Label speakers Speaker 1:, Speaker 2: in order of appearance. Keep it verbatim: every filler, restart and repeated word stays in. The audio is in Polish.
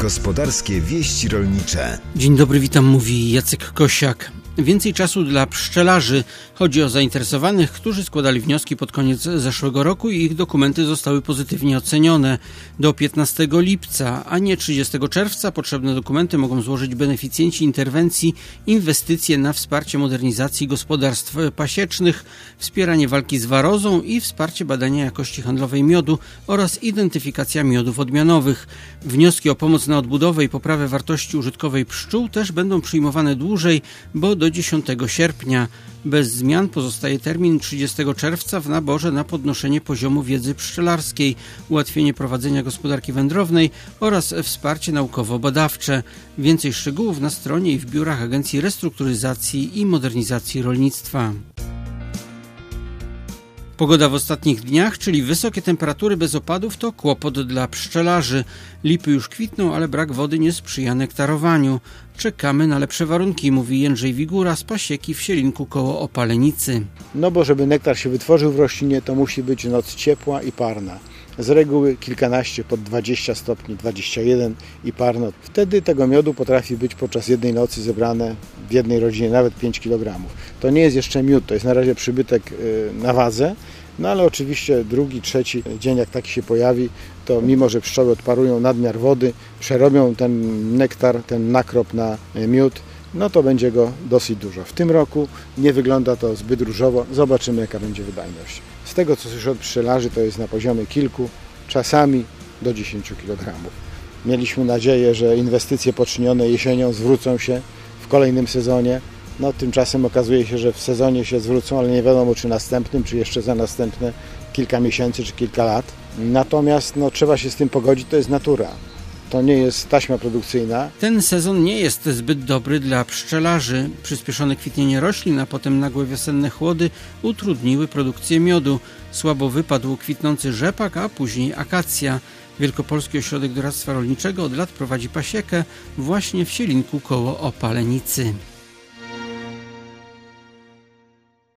Speaker 1: Gospodarskie wieści rolnicze.
Speaker 2: Dzień dobry, witam, mówi Jacek Kosiak. Więcej czasu dla pszczelarzy. Chodzi o zainteresowanych, którzy składali wnioski pod koniec zeszłego roku i ich dokumenty zostały pozytywnie ocenione. Do piętnastego lipca, a nie trzydziestego czerwca potrzebne dokumenty mogą złożyć beneficjenci interwencji Inwestycje na wsparcie modernizacji gospodarstw pasiecznych, wspieranie walki z warozą i wsparcie badania jakości handlowej miodu oraz identyfikacja miodów odmianowych. Wnioski o pomoc na odbudowę i poprawę wartości użytkowej pszczół też będą przyjmowane dłużej, bo do dziesiątego sierpnia. Bez zmian pozostaje termin trzydziestego czerwca w naborze na podnoszenie poziomu wiedzy pszczelarskiej, ułatwienie prowadzenia gospodarki wędrownej oraz wsparcie naukowo-badawcze. Więcej szczegółów na stronie i w biurach Agencji Restrukturyzacji i Modernizacji Rolnictwa. Pogoda w ostatnich dniach, czyli wysokie temperatury bez opadów, to kłopot dla pszczelarzy. Lipy już kwitną, ale brak wody nie sprzyja nektarowaniu. Czekamy na lepsze warunki, mówi Jędrzej Wigura z pasieki w Sielinku koło Opalenicy.
Speaker 3: No bo żeby nektar się wytworzył w roślinie, to musi być noc ciepła i parna. Z reguły kilkanaście pod dwadzieścia stopni, dwadzieścia jeden i parno. Wtedy tego miodu potrafi być podczas jednej nocy zebrane w jednej rodzinie nawet pięć kilogramów. To nie jest jeszcze miód, to jest na razie przybytek na wadze, no ale oczywiście drugi, trzeci dzień jak taki się pojawi, to mimo że pszczoły odparują nadmiar wody, przerobią ten nektar, ten nakrop na miód, no to będzie go dosyć dużo. W tym roku nie wygląda to zbyt różowo, zobaczymy jaka będzie wydajność. Z tego co słyszę od pszczelarzy, to jest na poziomie kilku, czasami do dziesięciu kilogramów. Mieliśmy nadzieję, że inwestycje poczynione jesienią zwrócą się w kolejnym sezonie. No tymczasem okazuje się, że w sezonie się zwrócą, ale nie wiadomo czy następnym, czy jeszcze za następne kilka miesięcy, czy kilka lat. Natomiast no, trzeba się z tym pogodzić, to jest natura. To nie jest taśma produkcyjna.
Speaker 2: Ten sezon nie jest zbyt dobry dla pszczelarzy. Przyspieszone kwitnienie roślin, a potem nagłe wiosenne chłody utrudniły produkcję miodu. Słabo wypadł kwitnący rzepak, a później akacja. Wielkopolski Ośrodek Doradztwa Rolniczego od lat prowadzi pasiekę właśnie w Sielinku koło Opalenicy.